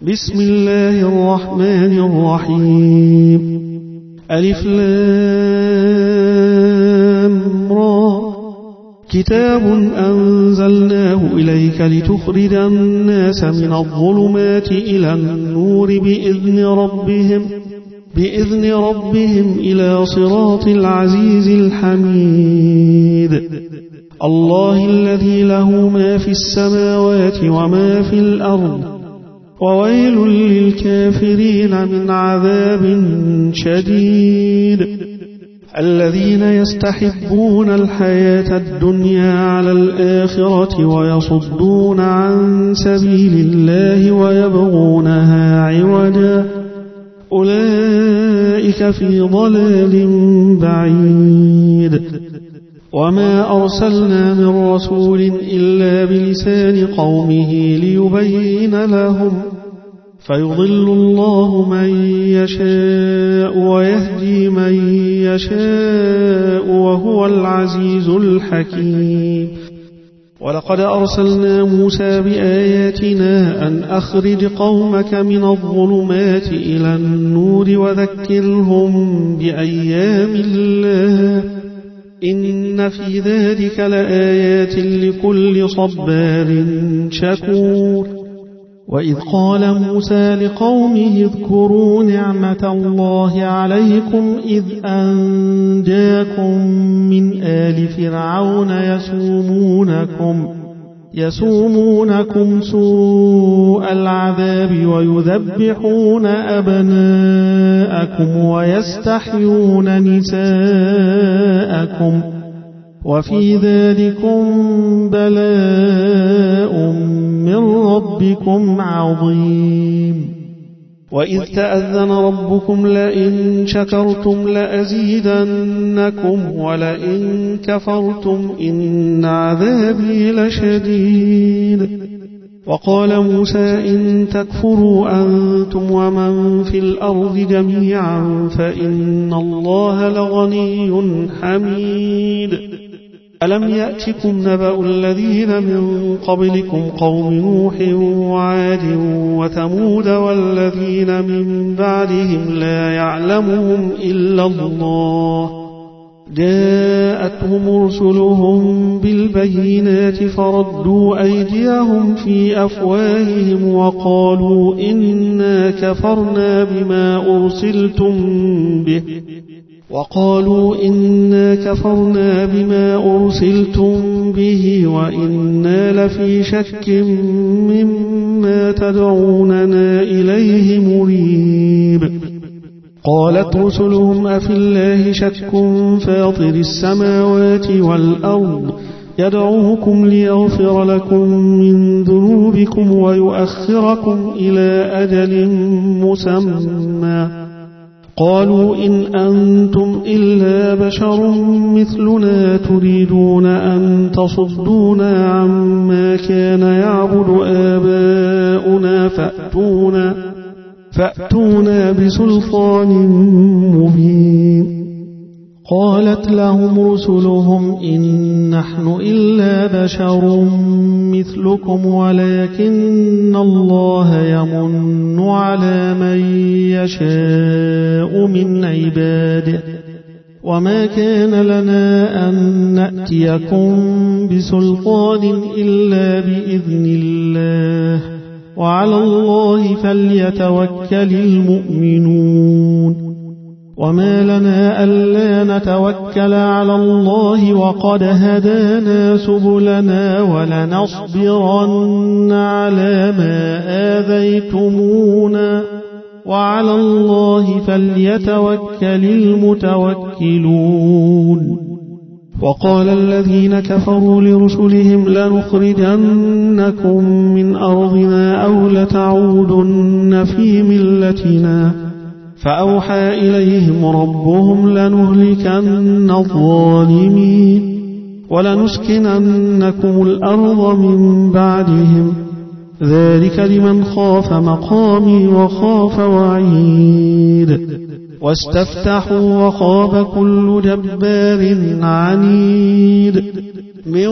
بسم الله الرحمن الرحيم. ألف لام را. كتاب أنزلناه إليك لتخرج الناس من الظلمات إلى النور بإذن ربهم إلى صراط العزيز الحميد. الله الذي له ما في السماوات وما في الأرض، وويل للكافرين من عذاب شديد. الذين يستحبون الحياة الدنيا على الآخرة ويصدون عن سبيل الله ويبغونها عوجا، أولئك في ضلال بعيد. وما أرسلنا من رسول إلا بلسان قومه ليبين لهم، فيضل الله من يشاء ويهدي من يشاء وهو العزيز الحكيم. ولقد أرسلنا موسى بآياتنا أن أخرج قومك من الظلمات إلى النور وذكرهم بأيام الله، إن في ذلك لآيات لكل صبار شكور. وإذ قال موسى لقومه اذكروا نعمة الله عليكم إذ أنجاكم من آل فرعون يسومونكم سوء العذاب ويذبحون أبناءكم ويستحيون نساءكم، وفي ذلكم بلاء من ربكم عظيم. وإذ تأذن ربكم لئن شكرتم لأزيدنكم ولئن كفرتم إن عذابي لشديد. وقال موسى إن تكفروا أنتم ومن في الأرض جميعا فإن الله لغني حميد. ألم يأتكم نبأ الذين من قبلكم قوم نوح وعاد وثمود والذين من بعدهم لا يعلمهم إلا الله، جاءتهم رسلهم بالبينات فردوا أيديهم في أفواههم وقالوا إنا كفرنا بما أرسلتم به وإنا لفي شك مما تدعوننا إليه مريب. قالت رسلهم أفي الله شك فاطر السماوات والأرض يدعوكم ليغفر لكم من ذنوبكم ويؤخركم إلى أجل مسمى. قالوا إن أنتم إلا بشر مثلنا تريدون أن تصدونا عما كان يعبد آباؤنا فأتونا بسلطان مبين. قالت لهم رسلهم إن نحن إلا بشر مثلكم ولكن الله يمن على من يشاء من عباده، وما كان لنا أن نأتيكم بسلطان إلا بإذن الله، وعلى الله فليتوكل المؤمنون. وما لنا ألا نتوكل على الله وقد هدانا سبلنا ولنصبرن على ما آذيتمونا، وعلى الله فليتوكل المتوكلون. وقال الذين كفروا لرسلهم لنخرجنكم من أرضنا أو لتعودن في ملتنا، فأوحى إليهم ربهم لنهلكن الظالمين ولنسكننكم الأرض من بعدهم، ذلك لمن خاف مقامي وخاف وعيد. واستفتحوا وخاب كل جبار عنيد من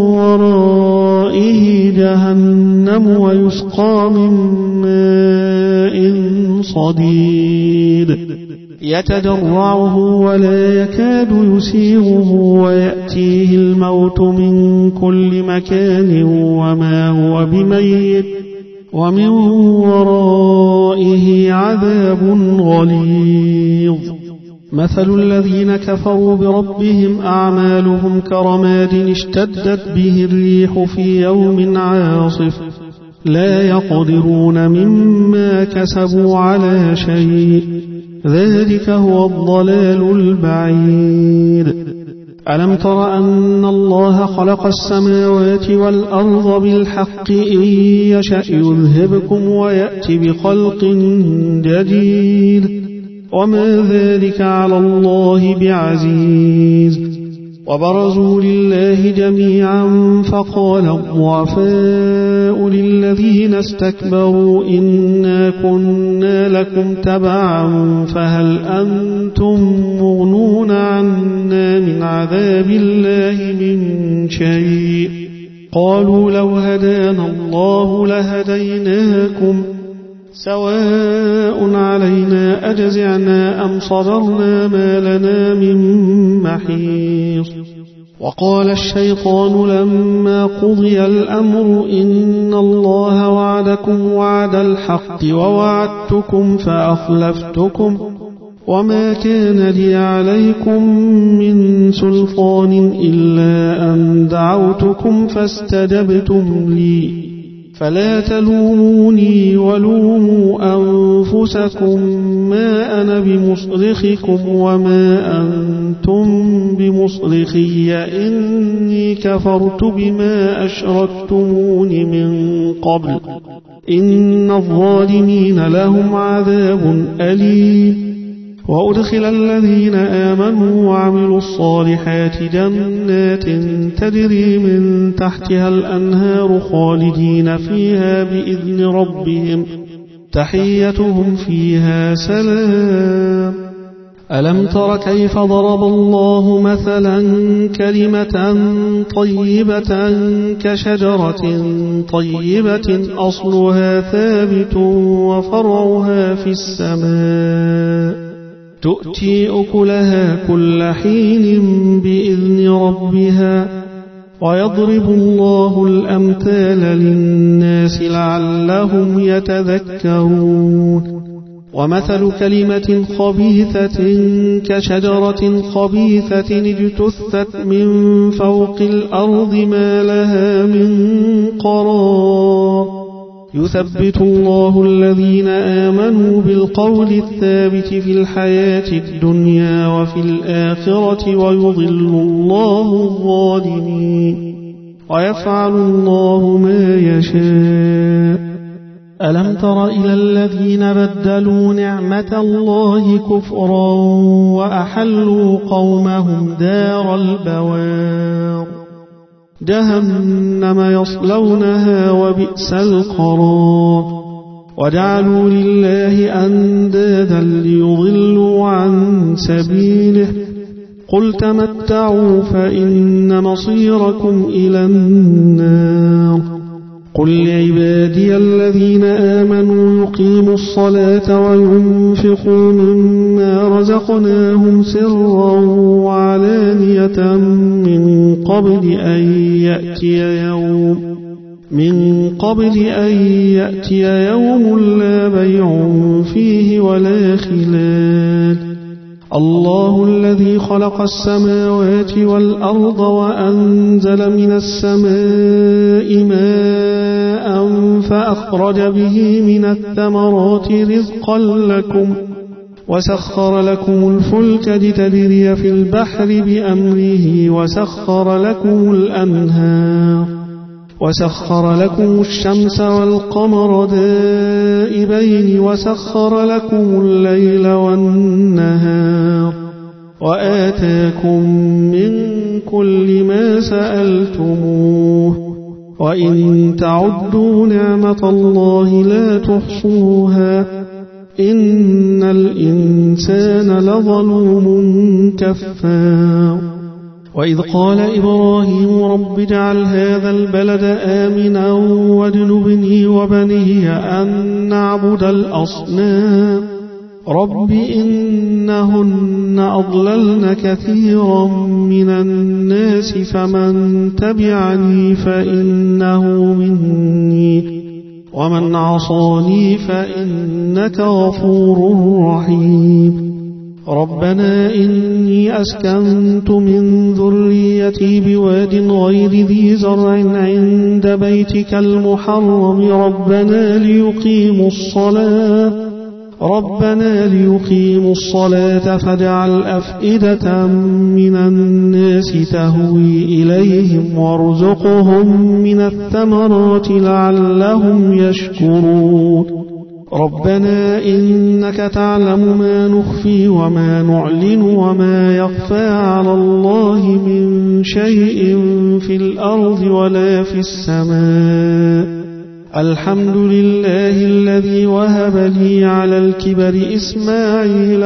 ورائه جهنم ويسقى من ماء صديد يتجرعه ولا يكاد يسيغه ويأتيه الموت من كل مكان وما هو بميت ومن ورائه عذاب غليظ مثل الذين كفروا بربهم أعمالهم كرماد اشتدت به الريح في يوم عاصف لا يقدرون مما كسبوا على شيء ذلك هو الضلال البعيد ألم تر أن الله خلق السماوات والأرض بالحق إن يشأ يذهبكم ويأتي بخلق جديد وما ذلك على الله بعزيز وبرزوا لله جميعا فقال الضعفاء للذين استكبروا إنا كنا لكم تبعا فهل أنتم مغنون عنا من عذاب الله من شيء قالوا لو هدانا الله لهديناكم سواء علينا أجزعنا أم صبرنا ما لنا من محيص وقال الشيطان لما قضي الأمر إن الله وعدكم وعد الحق ووعدتكم فأخلفتكم وما كان لي عليكم من سلطان إلا أن دعوتكم فاستجبتم لي فلا تلوموني ولوموا أنفسكم ما أنا بمصرخكم وما أنتم بمصرخي إني كفرت بما أشركتمون من قبل إن الظالمين لهم عذاب أليم وأدخل الذين آمنوا وعملوا الصالحات جنات تجري من تحتها الأنهار خالدين فيها بإذن ربهم تحيتهم فيها سلام ألم تر كيف ضرب الله مثلا كلمة طيبة كشجرة طيبة أصلها ثابت وفرعها في السماء تؤتي أكلها كل حين بإذن ربها ويضرب الله الأمثال للناس لعلهم يتذكرون ومثل كلمة خبيثة كشجرة خبيثة اجتثت من فوق الأرض ما لها من قرار يثبت الله الذين آمنوا بالقول الثابت في الحياة الدنيا وفي الآخرة ويضل الله الظالمين ويفعل الله ما يشاء ألم تر إلى الذين بدلوا نعمة الله كفرا وأحلوا قومهم دار البوار جهنم يصلونها وبئس القرار وجعلوا لله أندادا ليضلوا عن سبيله قل تمتعوا فإن مصيركم إلى النار قل لعبادي الذين آمنوا يقيموا الصلاة وينفقوا مما رزقناهم سرا وعلانية من قبل أن يأتي يوم لا بيع فيه ولا خلال الله الذي خلق السماوات والأرض وأنزل من السماء ماء فأخرج به من الثمرات رزقا لكم وسخر لكم الفلك لتجري في البحر بأمره وسخر لكم الأنهار وسخر لكم الشمس والقمر دائبين وسخر لكم الليل والنهار وآتاكم من كل ما سألتموه وإن تعدوا نعمة الله لا تحصوها إن الإنسان لظلوم كفار وإذ قال إبراهيم رب اجعل هذا البلد آمنا واجنبني وبني أن نعبد الأصنام رب إنهن أضللن كثيرا من الناس فمن تبعني فإنه مني ومن عصاني فإنك غفور رحيم ربنا إني أسكنت من ذريتي بواد غير ذي زرع عند بيتك المحرم ربنا ليقيموا الصلاة فاجعل أفئدة من الناس تهوي إليهم وارزقهم من الثمرات لعلهم يشكرون ربنا إنك تعلم ما نخفي وما نعلن وما يخفى على الله من شيء في الأرض ولا في السماء الحمد لله الذي وهب لي على الكبر إسماعيل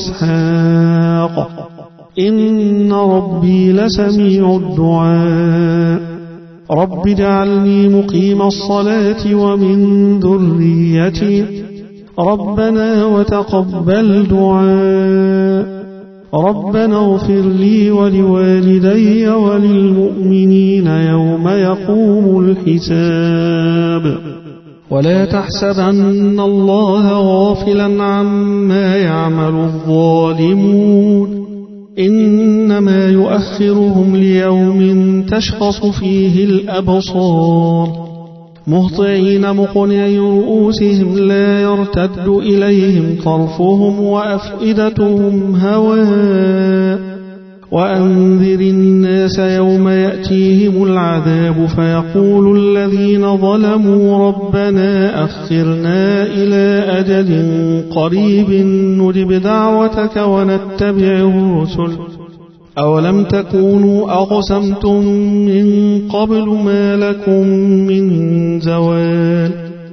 وإسحاق إن ربي لسميع الدعاء رب اجعلني مقيم الصلاة ومن ذريتي ربنا وتقبل دعاء ربنا اغفر لي ولوالدي وللمؤمنين يوم يقوم الحساب ولا تحسبن الله غافلا عما يعمل الظالمون إنما يؤخرهم ليوم تشخص فيه الأبصار مهطعين مقنعي رؤوسهم لا يرتد إليهم طرفهم وأفئدتهم هواء وأنذر الناس يوم يأتيهم العذاب فيقول الذين ظلموا ربنا أخرنا إلى أجل قريب نجب دعوتك ونتبع الرسل أولم تكونوا أقسمتم من قبل ما لكم من زوال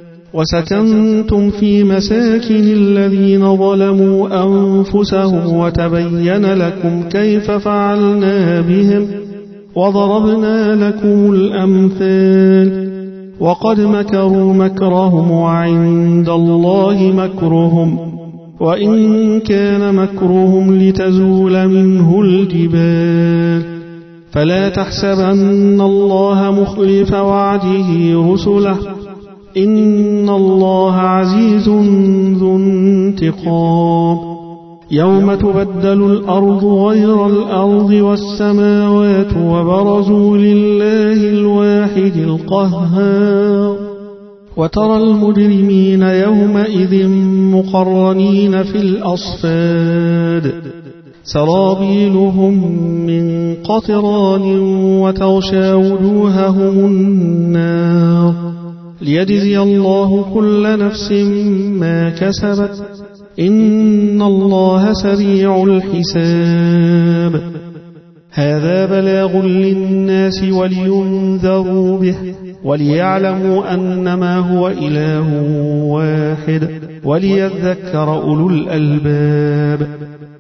وسكنتم في مساكن الذين ظلموا أنفسهم وتبين لكم كيف فعلنا بهم وضربنا لكم الأمثال وقد مكروا مكرهم وعند الله مكرهم وإن كان مكرهم لتزول منه الجبال فلا تحسبن الله مخلف وعده رسله إن الله عزيز ذو انتقام يوم تبدل الأرض غير الأرض والسماوات وبرزوا لله الواحد القهار وترى المجرمين يومئذ مقرنين في الأصفاد سرابيلهم من قطران وتغشى وجوههم النار ليجزي الله كل نفس ما كسبت إن الله سريع الحساب هذا بلاغ للناس ولينذروا به وليعلموا أنما هو إله واحد وليذكر أولو الألباب